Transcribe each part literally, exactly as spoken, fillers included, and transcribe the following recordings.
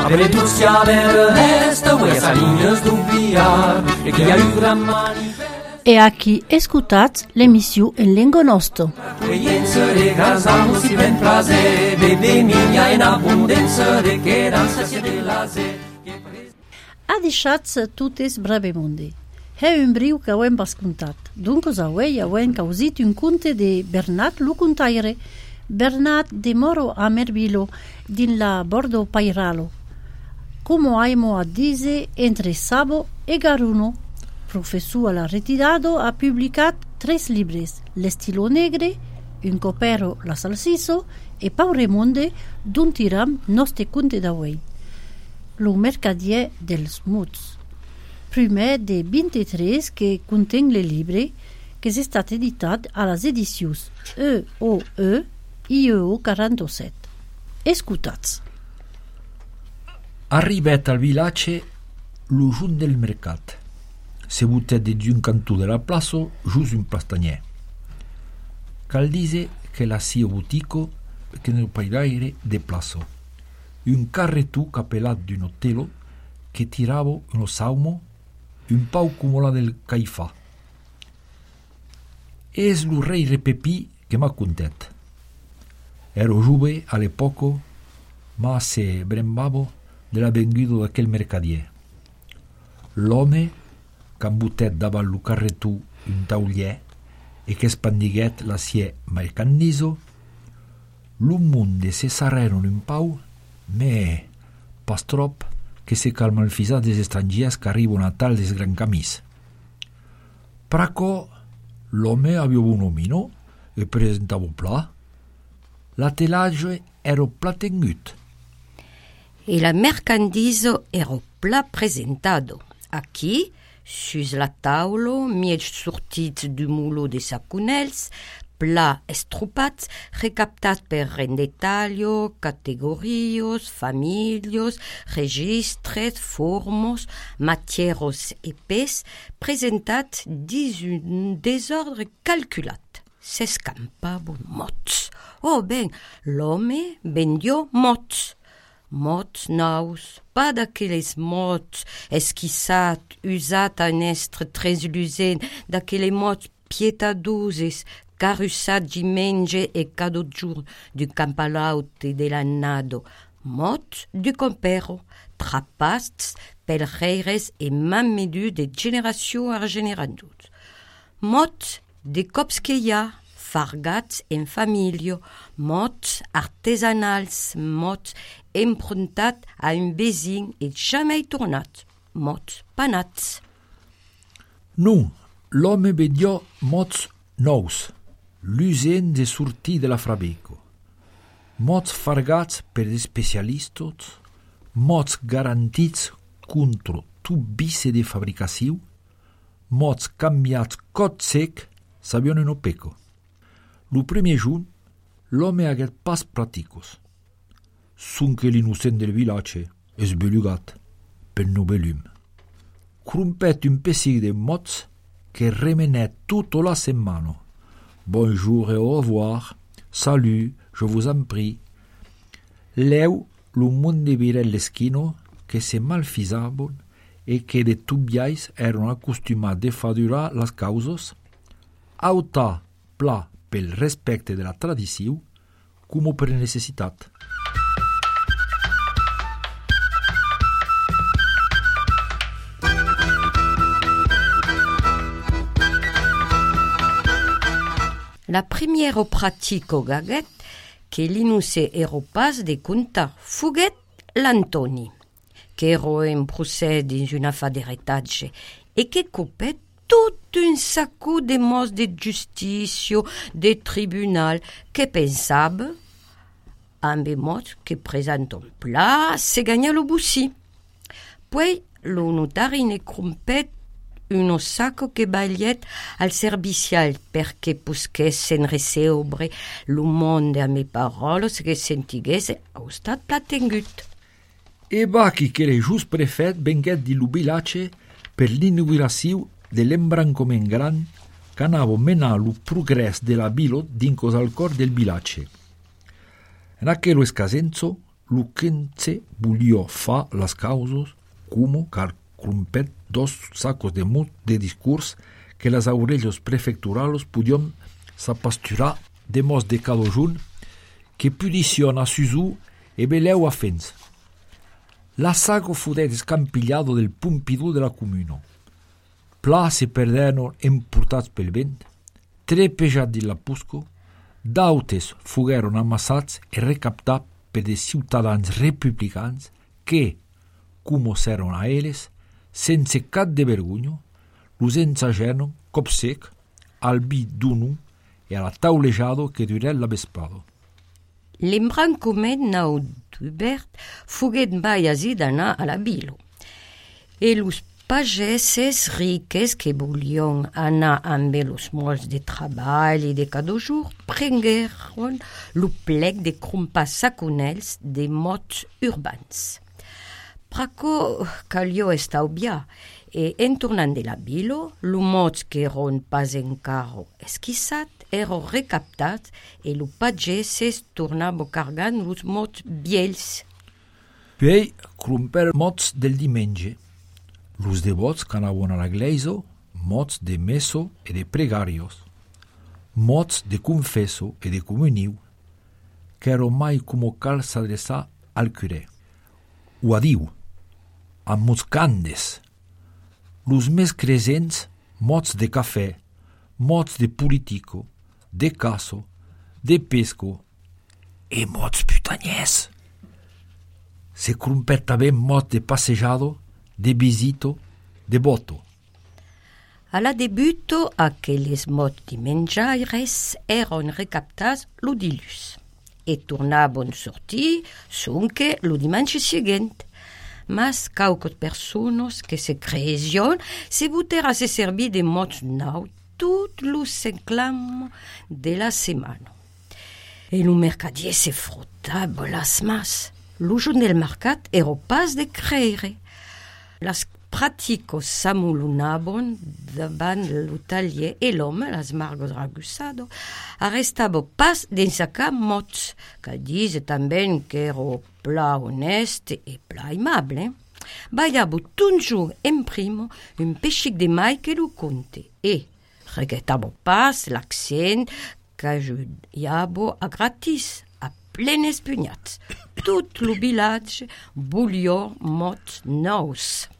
Avere tutti a l'est, voi a Salinas d'Ubiar, e chi ha eu gran manifest. E a chi escutat l'emissió en lingua nostra. Accoglienza de casamos si ben frase, bebe miglia in abbondanza de quedanza sia de laze. Adichatz tutes bravemondi. È un brio che avem ascoltat. Dunque avei avem causit un conte de Bernat Lucontaire, Bernat de Moro a Mervilo, din la Bordo Pairalo. Como aimo a dice entre Sabo e Garuno. Professor alla retirado ha publicat tres libres, L'Estilo Negre, Un Copero la Salsiso e Pauremonde, d'un tiram noste conte d'avui. Lo mercadier dels muts. Primer de vingt-tres que contén les libres que s'è estat editat a les edicions E O E I E O quaranta-set. Escutats. Arribet al vilatge lo junt del mercat. Se buttet de d'un cantó de la plaça just un plastanyer. Cal dice que la sia botico que nel pairaire de plaça. Un carretù capelat d'un hotello che tirava uno saumo un pau come la del caifà. Es lo rei repepì che m'ha contet. Ero giove all'epoca, ma se brembavo della venguda d'aquel mercadier. L'home qu'han butet davant lo carretù un taulier e che spandiguet la sie mercandiso, l'un monde se s'arreron un pau, me pas trop che se calma il fisat des estrangiers che arrivano a tal des gran camis. Praco l'home aveva un omino e presentava pla. La telage era pla tengut. E la mercandiso era pla presentado. Aquí, sus la taulo, miei sortits du mulo de sacunels, pla estrupats, recaptat per rendetaglio, categorios, familios, registres, formos, matieros epès, presentat dins un desordre calculat. S'escampaven mots. Oh ben, l'home vendió mots. Mots naus, pas d'aquelles mots esquissat, usat en estre translucent, d'aquelles mots pietadoses, carussat dimenge e cada jour du campalaut e de l'annado. Mots du compero, trapats, pelreires e mammedus de generació a generació. Mots de cops que hi ha, fargats en família, mots artesanals, mots emprontat a un besin et jamais tornat, mots panats. Non, l'home vendió mots nous, l'usen de sortir de la fabrico. Mots fargats per especialistos, mots garantits contra tot vice de fabricació, mots canviats cot sec, sabien no peco. Lo primer junt, l'home haguet pas praticos. Sunque l'innocent del vilatge es belugat per no belum. Crumpet un pessic de mots que remenet tota la setmana. Bonjour et au revoir, salut, je vous en prie. Leu lo monde de virel l'esquino que se malfisaven e que de tubiais eran acostumats de fadurar las causos, auta pla pel respecte de la tradició, com per necessitat. La première pratique au gaguet que l'innocent ero pas de contar fuguet l'Antoni, que ero en procès dans une affaire d'héritage et que copet tout un sacco de mots de justicia, de tribunal, que pensava, amb mots que presentan pla, se gagna lo bussi. Poi lo notari ne crumpet uno sacco che bagliet al servicial perché posquessen recebre lo monde a me paroles que sentiguesse au stat platengut. E bachi che le just prefet venguet di lo vilatge per l'inauguració de l'embrancament gran che anava a menar lo progrés de la vila dincos al cor del vilatge. En aquello escasenzo, Lucense voglio fa las causos como car crumpet dos sacos de mut de discurs que las aurelios prefecturalos pudion s'apasturar de mos de cadojun que pudicion a Suzu e beleu a fens. La sago fudet escampillado del Pompidou de la Comuno. Pla se perderon importats pel vent, trepejat di lapusco, d'autes fugueron amassats e recaptats per de ciutadans republicans que, como seron a eles, sense cap de vergogno, los ensageron cop sec al bi d'unu e al taulejado que duret la vespado. L'embrancoment nau d'Hubert fuguet mai asi d'anar a la bilo. E los pageses riques que volion anar amb los molts de treball i de cada jour prengueron lo plec de crompar saconels de mots urbans. Praco calio estau bia, e en tornant de la bilo, lo mots que eron pas encara esquissat ero recaptat e lo pageses tornavo cargant los mots biels. Pei crumper mots del dimenge. Los devots canavon a la gleiso, mots de meso e de pregarios, mots de confesso e de comuniu, que ero mai como cal s'adreçar al curé. O adiu, amb mots candes, los més cresents, mots de cafè, mots de politico, de caso, de pesco e mots putaniès. Se crumper també mots de passejado, de visito, de voto. A la debuto, aqueles mots de menjaires eron recaptats lo dilus e tornavon sortir sonque lo dimanche seguent. Mas caucos persones que se creesion se buter a se servir de mots nou tot lo senclam de la setmana. E lo mercadier se frottava las mas. Lo jorn del mercat ero pas de creere. Las praticos s'amolonabon davant lo talier e l'home, las margos ragussado, arrestava pas d'ensacar mots, que dise tambén que ero pla honest e pla aimable. Baiavo un jour en primo un pechic de mai que lo conte e regrettavo pas l'accent que juiavo a gratis, a plen espugnats. Tot lo village volia mots nous.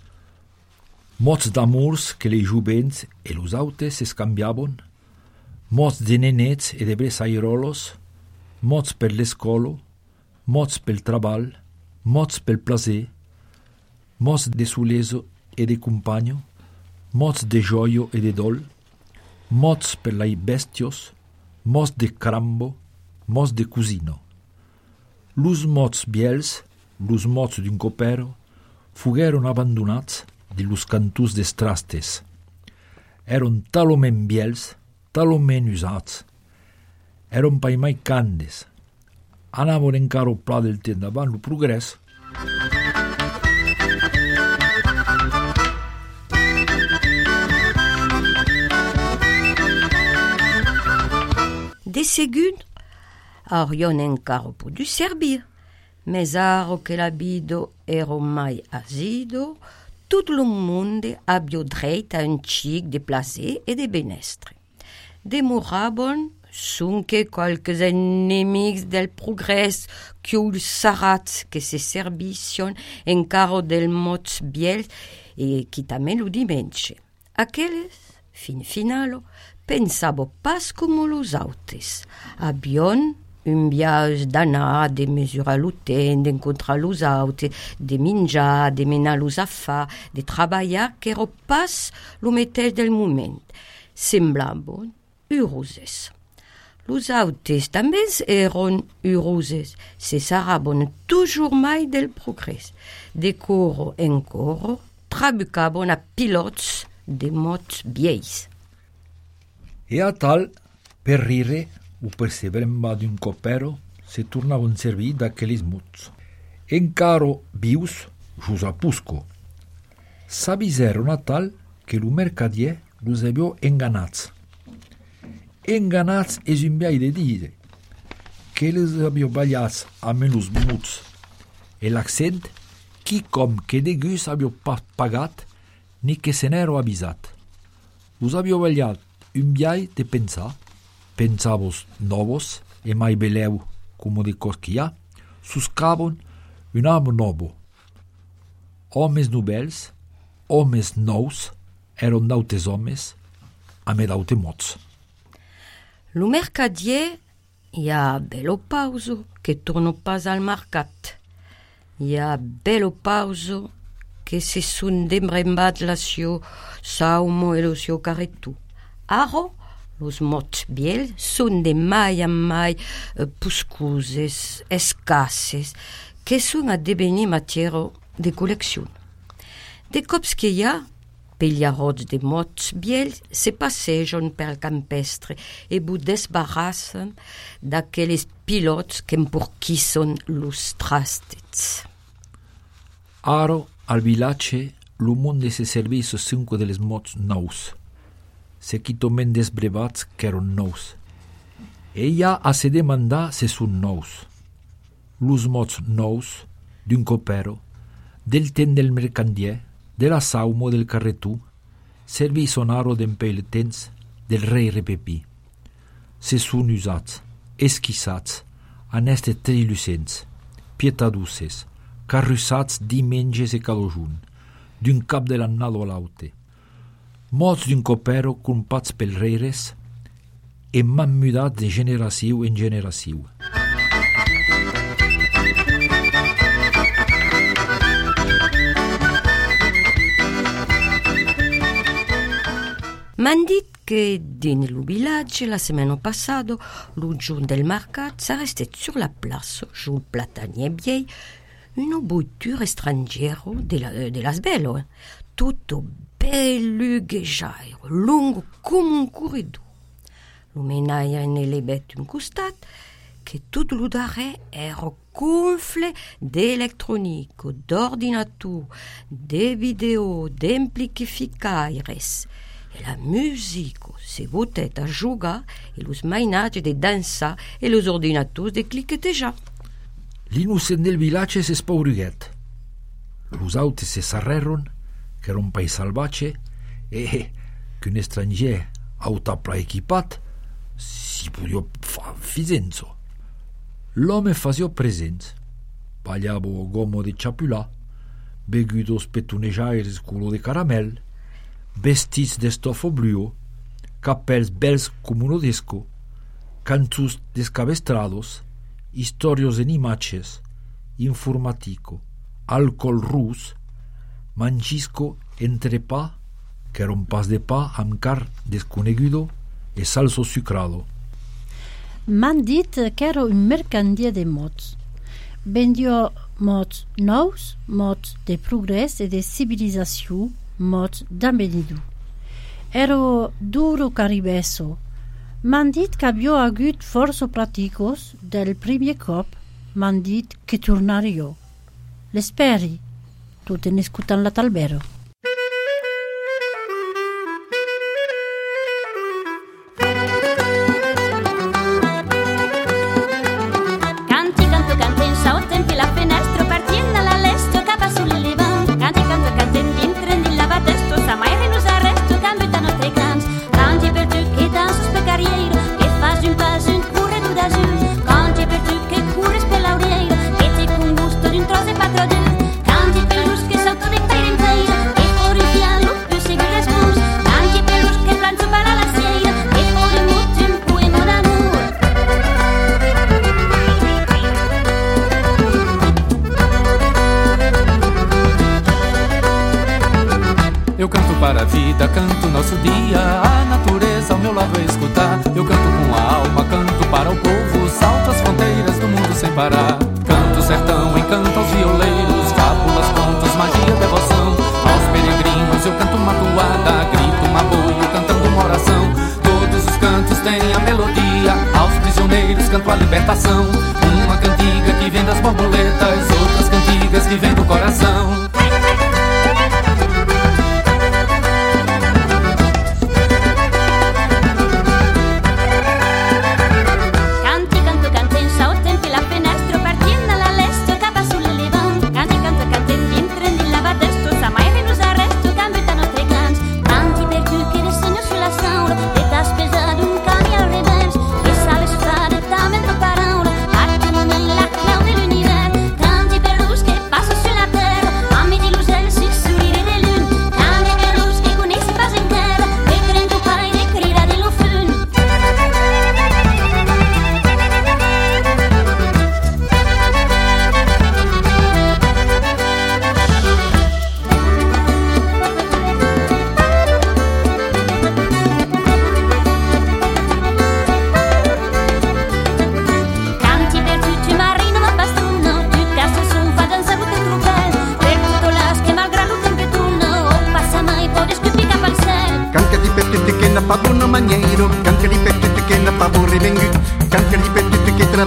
Mots d'amors que les jovents e los autes escambiavon, mots de nenets e de bressairolos, mots per l'escolo, mots pel treball, mots pel plaser, mots de soleso e de compagno, mots de joio e de dol, mots per lai bestios, mots de crambo, mots de cusino. Los mots biels, los mots d'un copero, fugueron abandonats de los cantus de strastes. Eron talomen biels, talomen usats. Eron pai mai candes. Anavon encaro pla del temps davant lo progrés. De segun, aurion encaro podu servir, mais aro que la bido ero mai asido, tout le monde abbia dreit a un cic de placer e de benestre. Demorabon sunque qualques enemics del progrès chiul sarats que se servission encaro del mots biels e qui tamen lo dimenche. Aqueles, fin finalo, pensavo pas como los autes. Abion un viage d'anar, de mesurar lo temps, d'encontrar los autes, de menjar, de menar los afars, de treballar, qu'ero pas lo metès del moment. Semblavon heuroses. Los autes també eron heuroses, se sarabon toujours mai del progrès. De coro en coro, trabucabon a pilots de mots vieis. E a tal, per rire, o per se vremba d'un copero, se tornavon servir d'aqueles mots. Encaro vius, jus a pusco. S'aviseron a tal que lo mercadier los avio enganats. Enganats es un biai de dire, que les avions ballas amb els muts et l'accent qui com que de gus avions pas pagat ni que se n'ero avisat. Us avions ballat un biai de pensar, pensavos novos e mai beleu como de cos que hi ha, suscavon un amo novo. Homes nobels, homes nous, eron dautes homes, a me daute mots. Lo mercadier hi ha bello pauso che torno pas al marcat. Hi ha bello pauso che se sun dembrembat la sio saumo e lo sio carretù. Aro, los mots biel sun de mai a mai uh, puscuses, escasses, che sun a devenir matiero de collecțiune. De cops que hi ha, peliarots de mots biel se passejon per campestre e bu desbarrassen d'aquelles pilots que emporquisson los trastets. Aro, al vilace, lo monde se servis cinque de les mots nous. Se quito men desbrevats qu'eron nous. E hi ha a se demandar se sun nous. Los mots nous, d'un copero, del ten del mercandier, de la saumo del carretù, servisson aro d'empel temps del rei repepí. Se sun usats, esquissats, an este trilucents, pietaduces, carrussats dimenges e calojun, d'un cap de l'annado a l'aute. Mots d'un copero compats pel reires e m'han mudat de generació en generació. M'han dit que din lo village la setmana passada, lo giorno del mercat, s'ha restet sur la place, giù platanier biei, una voiture estrangero de, la, de las bello, eh? Tutto bello ghegiairo, lungo come un corridor. Lo menaia ne lebet un costat, che tutto lo dare era gonfle d'elettronico, d'ordinatur, de video, d'amplificaires. E la musica se votet a jugar e los mainatges de dansa e los ordinators de cliquetejar. L'innocent del vilace se spauriguet. Los autes se sarreron, che era un país salvace, e che un estranger autapla equipat si podio fa fisenzo. L'home fasio presents, ballavo gomo de chapulà, begudos petunejaires culo de caramel, vestits de stofo bluo, capels bels com uno disco, cantus descabestrados, historios en imatges, informatico, alcohol rus, mangisco entrepà, que era un pas de pa amb car desconegudo e salso sucrado. M'han dit que era un mercandier de mots. Vendió mots nous, mots de progrés e de civilizació, mots d'ambenidu. Ero duro caribesso. M'han dit que havia hagut força praticos del primer cop. M'han dit que tornaria. L'esperi, tot en escutant la talbero. Canti, canto, canten, sauten per la finestra, partien all'estero, capa sulle levant. Canti, canto, canten, dintre nel lavatesto, sa mai che nos arresto, cambitano tre cans. Canti per tu che danses per carriera, che fas un pas, un curre tu da giù. Canti per tu che cures per l'aureira, che ti con gusto d'un trose patro giù. Canti per lus che salto de peira in peira, che fuori il piano più segui le spus. Canti per lus che pranzo para la sera, che fuori molto un poema d'amore. Eu canto para a vida, canto nosso dia, a natureza ao meu lado a escutar. Eu canto com a alma, canto para o povo, salto as fronteiras do mundo sem parar. Canto o sertão, encanto aos violeiros, fábulas, contos, magia, devoção. Aos peregrinos eu canto uma toada, grito uma boia, cantando uma oração. Todos os cantos têm a melodia, aos prisioneiros canto a libertação. Uma cantiga que vem das borboletas, outras cantigas que vem do coração. Canti, canto, canten, sauten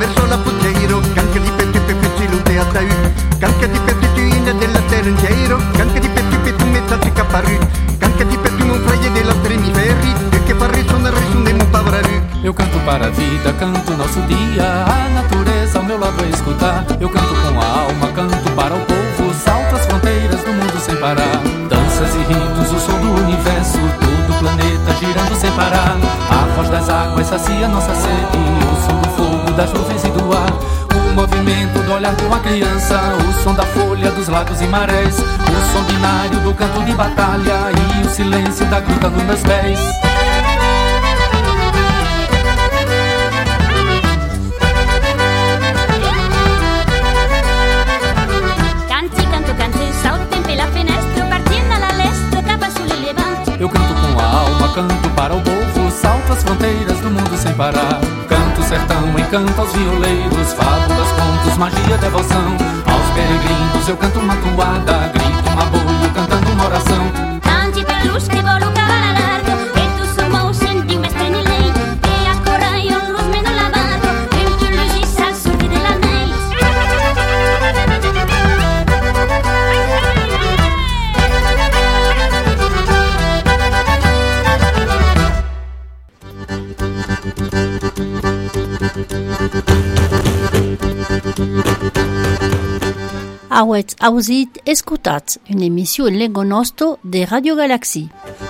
sola puggeiro, canca di petti petti lute a tau, canca di petti tuine della terra inteiro, canca di petti petti mettati caparru, canca di petti non fraie della tremiferri, e che farri sono risonde mu pavraru. Eu canto para a vida, canto nosso dia, a natureza ao meu lado a escutar. Eu canto com a alma, canto para o povo, salto as fronteiras do mundo sem parar. Danças e ritos, o som do universo, todo o planeta girando sem parar. A voz das águas sacia nossa sede, o som do fogo, das nuvens e do ar. O movimento do olhar de uma criança, o som da folha dos lagos e marés, o som binário do canto de batalha e o silêncio da gruta nos meus pés. Eu canto com a alma, canto para o povo, salto as fronteiras do mundo sem parar. Canto o sertão e canto aos violeiros, fábulas, contos, magia, devoção. Aos peregrinos eu canto uma toada, grito uma boia cantando uma oração. Tanti peluche che volo cavalla largo, e tu sul motion di un strani lei, e a coraio luz meno lavato, e un più luzis al surti della mail. Awet auzit escutat une émission en lengo nosto de Radio Galaxie.